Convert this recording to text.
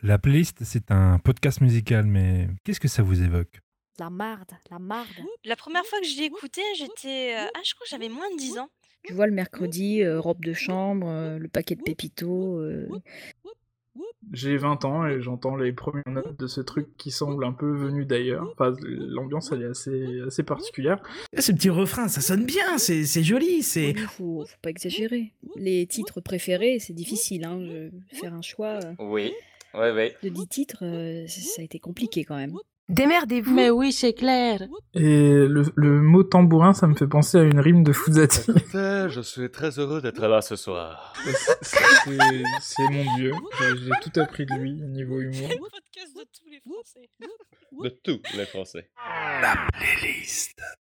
La playlist, c'est un podcast musical, mais qu'est-ce que ça vous évoque? La marde, la marde. La première fois que je l'ai écouté, j'étais, je crois que j'avais moins de 10 ans. Tu vois, le mercredi, robe de chambre, le paquet de Pépito. J'ai 20 ans et j'entends les premières notes de ce truc qui semble un peu venu d'ailleurs. Enfin, l'ambiance, elle est assez particulière. Ce petit refrain, ça sonne bien, c'est joli, c'est... Oui, faut pas exagérer. Les titres préférés, c'est difficile, hein, faire un choix Oui, ouais. de 10 titres, ça a été compliqué quand même. Démerdez-vous. Mais oui, c'est clair. Et le mot tambourin, ça me fait penser à une rime de Fouzati. Écoutez, je suis très heureux d'être là ce soir. C'est mon dieu. J'ai tout appris de lui au niveau humour. Le podcast de tous les Français. De tous les Français. La playlist.